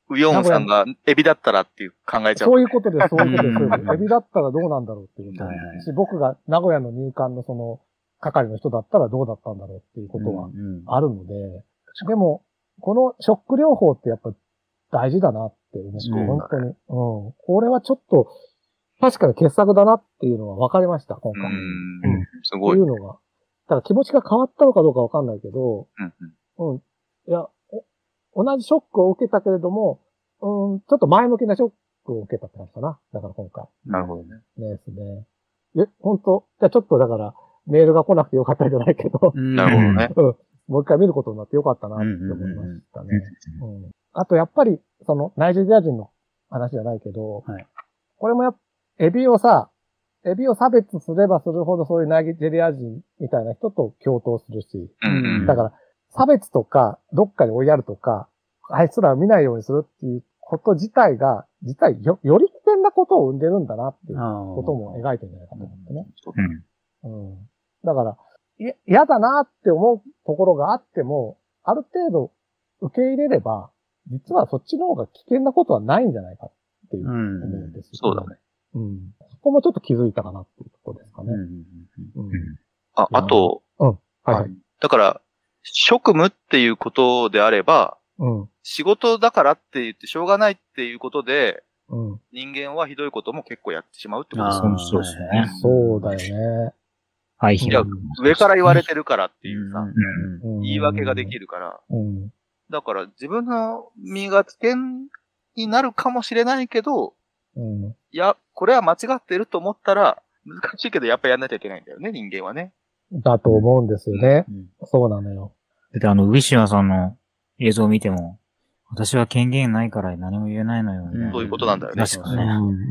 ウヨンさんがエビだったらっていう考えちゃう。 そういうことです、そういうことです。エビだったらどうなんだろうっていうことですし、僕が名古屋の入管のその、係の人だったらどうだったんだろうっていうことはあるので、でも、このショック療法ってやっぱ大事だなって思って、本当に。これはちょっと、確かに傑作だなっていうのは分かりました、今回。 すごい。 っていうのが。ただ気持ちが変わったのかどうか分かんないけど、いや、同じショックを受けたけれども、ちょっと前向きなショックを受けたって感じかな。だから今回。 なるほどね。 ですね。本当じゃあちょっとだから、メールが来なくてよかったんじゃないけど。 なるほどね。 もう一回見ることになってよかったなって思いましたね。あとやっぱり、その、ナイジェリア人の話じゃないけど、これもエビを差別すればするほどそういうナイジェリア人みたいな人と共闘するし、だから、差別とか、どっかに追いやるとか、あいつらを見ないようにするっていうこと自体が、実はより危険なことを生んでるんだなっていうことも描いてるんじゃないかと思ってね。だから、嫌だなって思うところがあっても、ある程度受け入れれば、実はそっちの方が危険なことはないんじゃないかっていう思うんですよ。 そうだね。 そこもちょっと気づいたかなっていうところですかね。 あと、だから、職務っていうことであれば、仕事だからって言ってしょうがないっていうことで、人間はひどいことも結構やってしまうってことですね。 そうですね。 そうだよね。 上から言われてるからっていうさ、言い訳ができるから。だから自分の身が危険になるかもしれないけど、いや、これは間違ってると思ったら、難しいけどやっぱやんなきゃいけないんだよね、人間はね。 だと思うんですよね。そうなのよ。 で、ウィシュマさんの映像を見ても、私は権限ないから何も言えないのよね。 そういうことなんだよね。 確かね。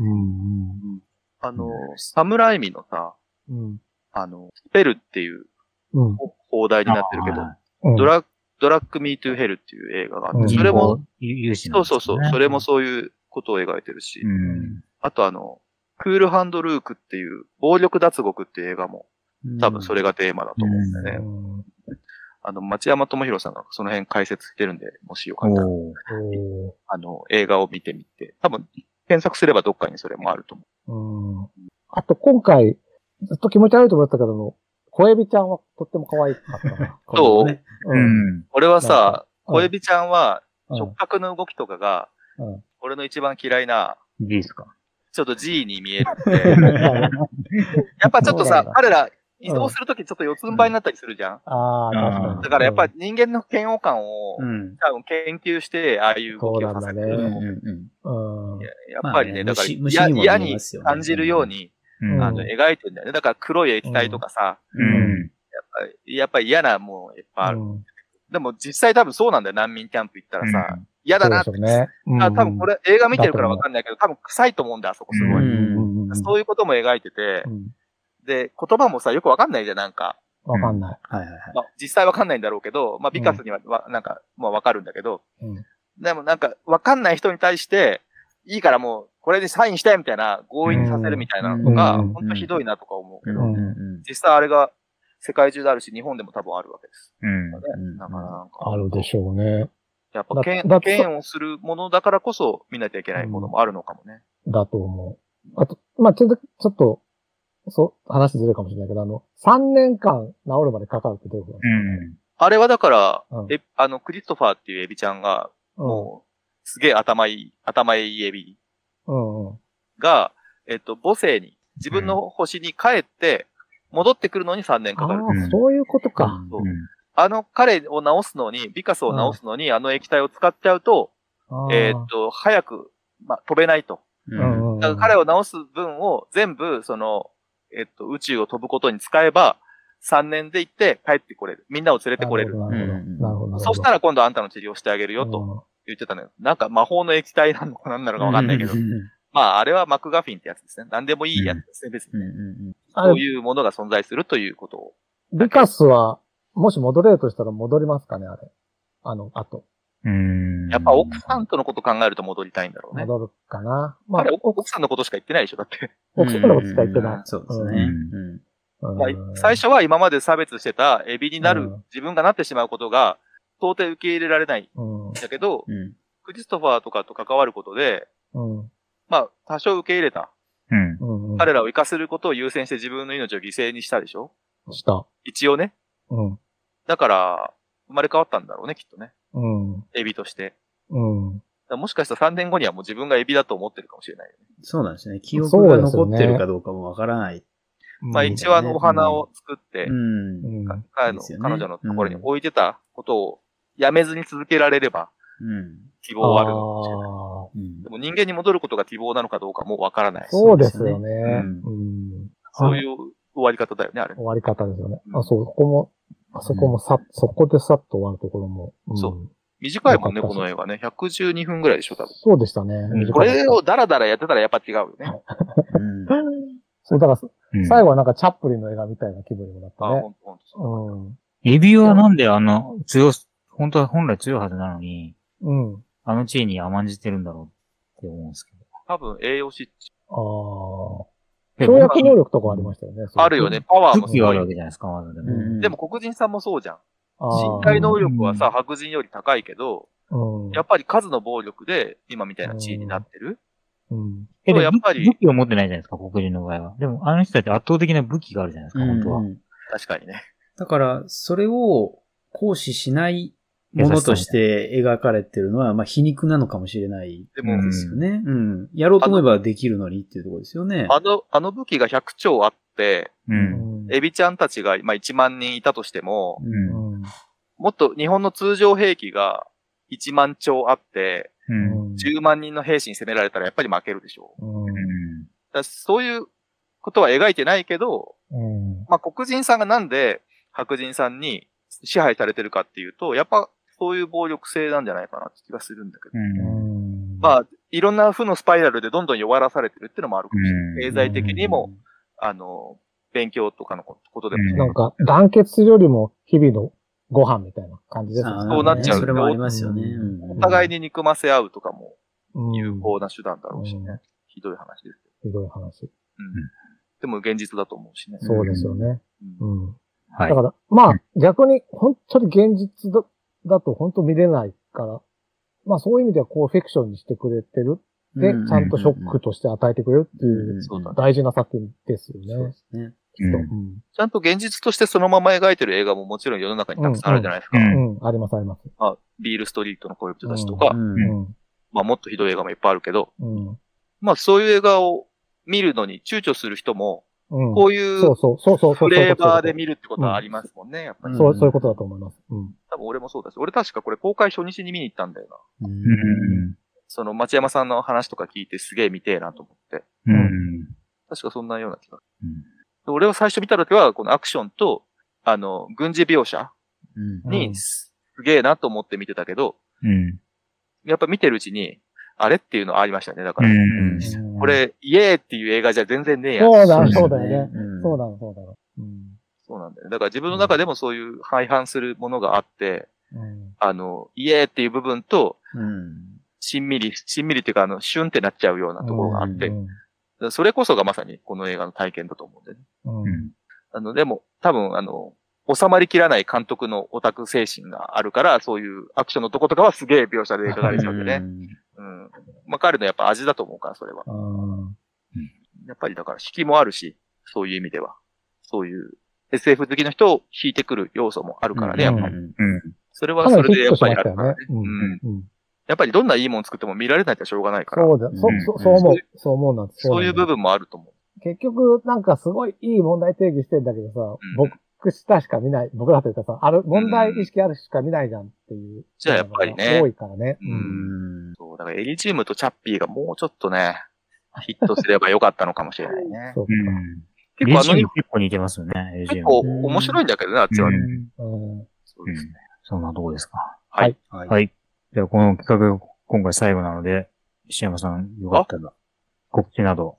サムライミのさ、スペルっていう、放題になってるけど、ドラッグ・ミー・トゥ・ヘルっていう映画があって、それも、そう、それもそういうことを描いてるし、あとクール・ハンド・ルークっていう、暴力脱獄っていう映画も、多分それがテーマだと思うんだよね。町山智博さんがその辺解説してるんで、もしよかったら、映画を見てみて、多分検索すればどっかにそれもあると思う。 あと今回、ずっと気持ち悪いと思ったけど、小エビちゃんはとっても可愛かったな。 そう、俺はさ、小エビちゃんは、触覚の動きとかが、俺の一番嫌いな、 いいですか？ ちょっと G に見えるんで、やっぱちょっとさ、彼ら、移動するときちょっと四つん這いになったりするじゃん。 確かに。 だからやっぱ人間の嫌悪感を、多分研究して、ああいう動きをさせてると思う。やっぱりね、だから嫌に感じるように、描いてるんだよね。だから黒い液体とかさ、やっぱり嫌なもういっぱいある。でも実際多分そうなんだよ、難民キャンプ行ったらさ、嫌だなって。多分これ映画見てるからわかんないけど、多分臭いと思うんだ、あそこすごい。そういうことも描いてて、で、言葉もさ、よくわかんないじゃん、なんか。 わかんない。 実際わかんないんだろうけど、ビカスにはなんか、もうわかるんだけど、でもなんか、わかんない人に対して、いいからもう、これでサインしたいみたいな、強引にさせるみたいなのとか、ほんとひどいなとか思うけど、実際あれが世界中であるし、日本でも多分あるわけです。だからなんか。 あるでしょうね。 やっぱ剣をするものだからこそ見なきゃいけないものもあるのかもね。 だと思う。あと、ちょっと、話ずれるかもしれないけど、3年間治るまでかかるってどういうことですか？ あれはだから、クリストファーっていうエビちゃんが、もう、すげえ頭いいエビが、母性に、自分の星に帰って、戻ってくるのに3年かかる。 そういうことか。 彼を治すのに、ビカスを治すのに、液体を使っちゃうと、早く、飛べないと。だから彼を治す分を全部、宇宙を飛ぶことに使えば、3年で行って帰ってこれる。みんなを連れてこれる。 なるほど。 そしたら今度あんたの治療してあげるよと言ってたのよ。なんか魔法の液体なのか何なのかわかんないけど。あれはマクガフィンってやつですね。何でもいいやつですね、別に。そういうものが存在するということを。 ビカスは、もし戻れるとしたら戻りますかね、あれ。後。 やっぱ奥さんとのこと考えると戻りたいんだろうね。 戻るかな。 あれ、奥さんのことしか言ってないでしょ、だって。 奥さんのことしか言ってない。 そうですね。 最初は今まで差別してたエビになる、自分がなってしまうことが、到底受け入れられないんだけど、 クリストファーとかと関わることで、まあ、多少受け入れた。彼らを生かせることを優先して自分の命を犠牲にしたでしょ？ した。 一応ね。だから、生まれ変わったんだろうね、きっとね。エビとして。もしかしたら3年後にはもう自分がエビだと思ってるかもしれないよね。 そうなんですね。記憶が残ってるかどうかもわからない。 まあ一応お花を作って、彼女のところに置いてたことをやめずに続けられれば、希望はあるのかもしれない。でも人間に戻ることが希望なのかどうかもわからない。 そうですよね。 そういう終わり方だよね、あれ。 終わり方ですよね。そこもそこでさっと終わるところも。 そう。短いもんね、この映画ね。112分ぐらいでしょ、多分。 そうでしたね。 これをダラダラやってたらやっぱ違うよね。 そう、だから、最後はなんかチャップリンの映画みたいな気分にもなったね。 エビはなんで本来強いはずなのに、あの地位に甘んじてるんだろうって思うんですけど。 多分栄養失調。跳躍能力とかありましたよね。 あるよね。パワーもすごい。武器があるわけじゃないですか、まだでも。でも黒人さんもそうじゃん。身体能力はさ、白人より高いけど、やっぱり数の暴力で今みたいな地位になってる。 やっぱり。武器を持ってないじゃないですか、黒人の場合は。でも、あの人たち圧倒的な武器があるじゃないですか、本当は。 確かにね。 だから、それを行使しないものとして描かれてるのは、まあ皮肉なのかもしれないですよね。やろうと思えばできるのにっていうところですよね。 あの武器が100兆あって、エビちゃんたちが、まあ、1万人いたとしても、もっと日本の通常兵器が1万兆あって、10万人の兵士に攻められたらやっぱり負けるでしょう。そういうことは描いてないけど、まあ、黒人さんがなんで白人さんに支配されてるかっていうと、やっぱそういう暴力性なんじゃないかなって気がするんだけど。まあ、いろんな負のスパイラルでどんどん弱らされてるっていうのもあるかもしれない。経済的にも、勉強とかのことでも。 なんか、団結するよりも日々のご飯みたいな感じですね。 そうなっちゃう。 それもありますよね。 お互いに憎ませ合うとかも有効な手段だろうしね。ひどい話ですけど。ひどい話。 でも現実だと思うしね。 そうですよね。だから、まあ、逆に本当に現実だと本当見れないから、まあそういう意味ではこうフィクションにしてくれてる。で、ちゃんとショックとして与えてくれるっていう大事な作品ですよね。そうですね。 ちゃんと現実としてそのまま描いてる映画ももちろん世の中にたくさんあるじゃないですか。 ありますあります。 ビールストリートの恋人たちとか、まあもっとひどい映画もいっぱいあるけど、まあそういう映画を見るのに躊躇する人も、こういうフレーバーで見るってことはありますもんね、やっぱり。 そういうことだと思います。 多分俺もそうだし、俺確かこれ公開初日に見に行ったんだよな。その町山さんの話とか聞いてすげえ見てえなと思って。確かそんなような気がする。俺は最初見た時は、このアクションと、軍事描写にすげえなと思って見てたけど、やっぱ見てるうちに、あれっていうのはありましたね。だから、これ、イエーっていう映画じゃ全然ねえや。 そうだよね。そうだよ。 そうなんだよね。だから自分の中でもそういう相反するものがあって、イエーっていう部分と、しんみりっていうか、シュンってなっちゃうようなところがあって、それこそがまさにこの映画の体験だと思うんでね。でも、多分、収まりきらない監督のオタク精神があるから、そういうアクションのとことかはすげえ描写で描かれちゃうんでね。まあ、彼のやっぱ味だと思うから、それは。やっぱりだから、引きもあるし、そういう意味では。そういう SF 好きの人を引いてくる要素もあるからね、やっぱり。それはそれでやっぱりあるからね。やっぱりどんないいもの作っても見られないってしょうがないから。 そう思うなんです。 そういう部分もあると思う。 結局、なんかすごいいい問題定義してんだけどさ、僕らというかさ、問題意識あるしか見ないじゃんっていう。 じゃあやっぱりね。 多いからね。 そう、だからエリチームとチャッピーがもうちょっとね、ヒットすればよかったのかもしれないね。 そうか。 結構似てますよね、 結構面白いんだけどね、あっちはね。 そうですね。そんなとこですか。 はい。 では、この企画、今回最後なので、石山さん、よかったら、告知など。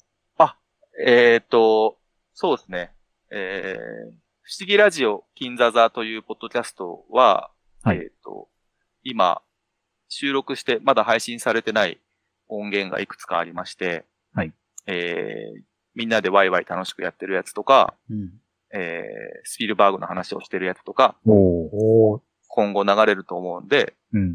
そうですね。不思議ラジオ金座座というポッドキャストは、今、収録してまだ配信されてない音源がいくつかありまして、みんなでワイワイ楽しくやってるやつとか、スピルバーグの話をしてるやつとか、今後流れると思うんで、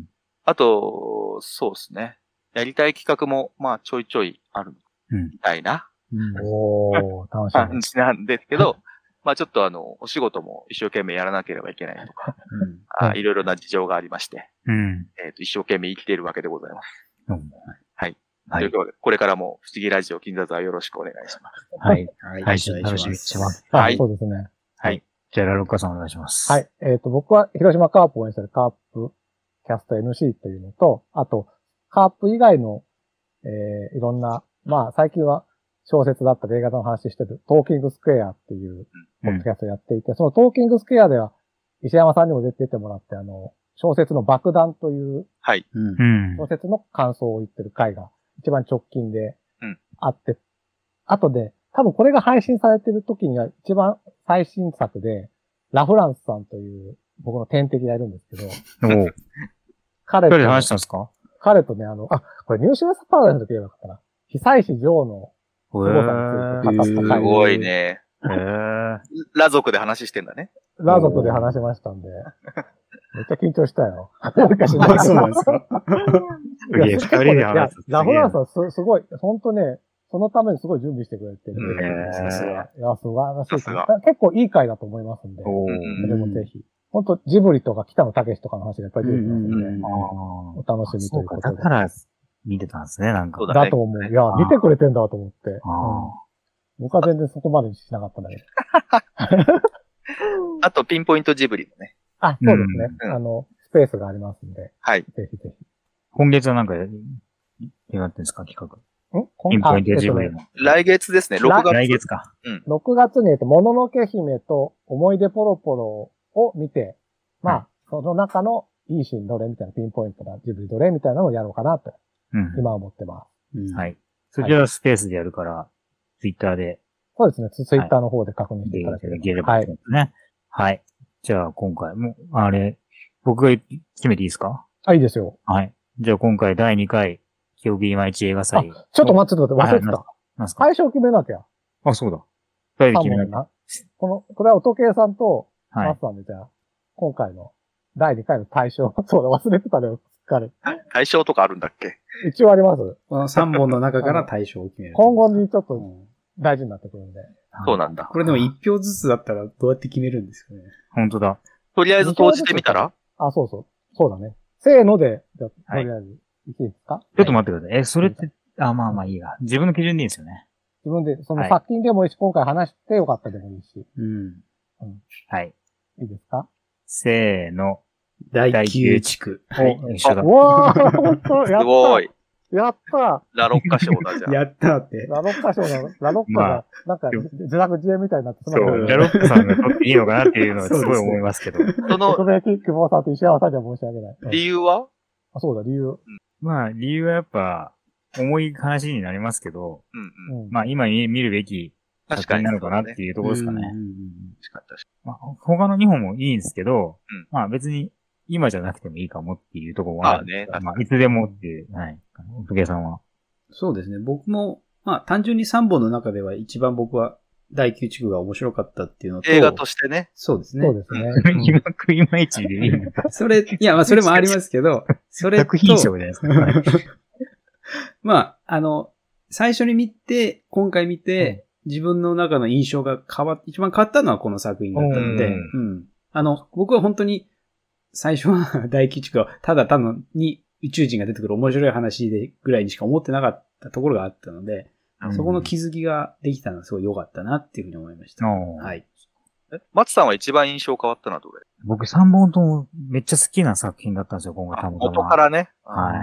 あと、そうですね。やりたい企画も、まあ、ちょいちょいあるみたいな。 おー、楽しみ。 感じなんですけど、まあちょっとお仕事も一生懸命やらなければいけないとか、いろいろな事情がありまして、一生懸命生きているわけでございます。はい。ということで、これからも不思議ラジオ金座座よろしくお願いします。 はい。配信楽しみにしてます。 はい。そうですね。 はい。 じゃあ、ラロッカさんお願いします。 はい。僕は広島カープを応援してるカープキャスト NC というのと、あと、カープ以外の、いろんな、まあ最近は小説だったり映画の話してるトーキングスクエアっていうポッドキャストをやっていて、そのトーキングスクエアでは石山さんにも出てもらって、小説の爆弾という、 はい。 小説の感想を言ってる回が一番直近であって、後で、多分これが配信されてる時には一番最新作で、ラフランスさんという僕の天敵がいるんですけど、彼と、 話したんですか？ 彼とね、これニューシュラスパラダイスの時言えばよかったな。久石譲のすごさについて語った回。 すごいね。裸族で話してんだね。 裸族で話しましたんで。めっちゃ緊張したよ。なんかしない。 そうなんですか？ いや、ラフランスはすごい、ほんとね、そのためにすごい準備してくれてる。 さすが。 いや、素晴らしい。結構いい回だと思いますんで。でもぜひ。ほんと、ジブリとか北野武とかの話がいっぱい出てきますんで、お楽しみということで。 だから見てたんですね、なんか。 だと思う。いや、見てくれてんだと思って。僕は全然そこまでしなかったんだけど。 あと、ピンポイントジブリのね。 あ、そうですね。スペースがありますんで。 はい。 ぜひぜひ。 今月はなんか、やってんですか、企画。ピンポイントジブリの。 来月ですね、6月。 来月か。 6月に、もののけ姫と思い出ポロポロを見て、まあ、その中のいいシーンどれみたいな、ピンポイントなジブリどれみたいなのをやろうかなと、今思ってます。 はい。そちらはスペースでやるから、ツイッターで。 そうですね、ツイッターの方で確認していただければ。 はい。はい。じゃあ今回も、僕が決めていいですか？ いいですよ。 はい。じゃあ今回第2回、記憶いまいち映画祭。 ちょっと待って、忘れてた。 何すか？ 対象決めなきゃ。 あ、そうだ。第2決めなきゃ。 これは音系さんと、マスさんでじゃあ、今回の第2回の対象。そうだ、忘れてたね、すっかり。 対象とかあるんだっけ？ 一応あります。 この3本の中から対象を決める。 今後にちょっと大事になってくるんで。 そうなんだ。 これでも1票ずつだったらどうやって決めるんですかね。 本当だ。 とりあえず投じてみたら？ そうだね。せーので、じゃあ、とりあえず、いいですか？ ちょっと待ってください。それって、まあいいや。自分の基準でいいんですよね。 自分で、その作品でもいいし、今回話してよかったでもいいし。 はい。 いいですか？ せーの。 第9地区。 はい。一緒だ。 うわー、ほんと、 すごい。 やったラロッカ賞だじゃん。 やったって。 ラロッカ賞なの。ラロッカが、なんか、自作自演みたいになって、 そう、ラロッカさんが取っていいのかなっていうのはすごい思いますけど。 その、特命希望さんと石山さんには申し訳ない。 理由は？ そうだ、理由。 まあ、理由はやっぱ、重い話になりますけど、まあ、今見るべき作品なのかなっていうところですかね。まあ、他の2本もいいんですけど、まあ別に今じゃなくてもいいかもっていうところは、まあいつでもっていう、はい。おとけさんは。 そうですね。僕も、まあ単純に3本の中では一番僕は第9地区が面白かったっていうのと。 映画としてね。 そうですね。 そうですね。 疑惑いまいちでいいのか。 それ、いや、まあそれもありますけど、それと。 作品賞じゃないですか。 まあ、最初に見て、今回見て、自分の中の印象が一番変わったのはこの作品だったので、僕は本当に、最初は第9地区はただ単に宇宙人が出てくる面白い話でぐらいにしか思ってなかったところがあったので、そこの気づきができたのはすごい良かったなっていうふうに思いました。はい。 松さんは一番印象変わったのはどれ？ 僕3本ともめっちゃ好きな作品だったんですよ、今回たまたま。 元からね。 はい。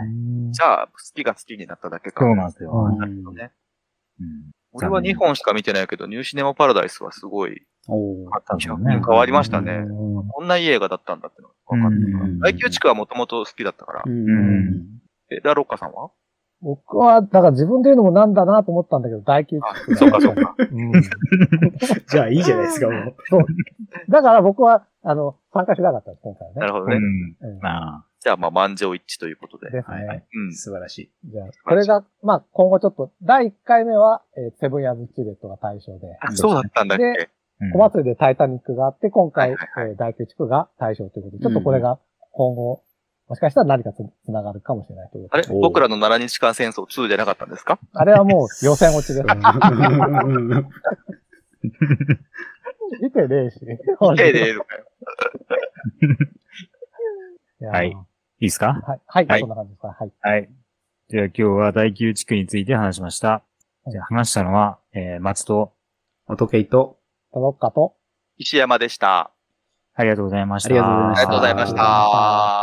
じゃあ、好きが好きになっただけか。 そうなんですよ。 なるほどね。俺は2本しか見てないけど、ニューシネマパラダイスはすごい、変わりましたね。こんないい映画だったんだってのが分かった。第9地区はもともと好きだったから。ラロッカさんは？ 僕は、だから自分で言うのもなんだなと思ったんだけど、第9地区。 そうかそうか。 じゃあいいじゃないですか、もう。 そう。だから僕は、参加しなかったです、今回はね。 なるほどね。じゃあ、まあ、満場一致ということで。 ですね。 素晴らしい。 じゃあ、これが、まあ、今後ちょっと、第1回目は、セブンヤーズチベットが対象で。 そうだったんだっけ？ で、小祭りでタイタニックがあって、今回、第9地区が対象ということで、ちょっとこれが今後、 もしかしたら何かつながるかもしれないという。 あれ僕らの7日間戦争2じゃなかったんですか？ あれはもう予選落ちです。見てねえし。 見てねえのかよ。 はい。いいですか？ はい。はい。はい、そんな感じですか。はい。 はい。じゃあ今日は第9地区について話しました。じゃあ話したのは、松と、 音ケイと、 トロッカと、 石山でした。 ありがとうございました。 ありがとうございました。 ありがとうございました。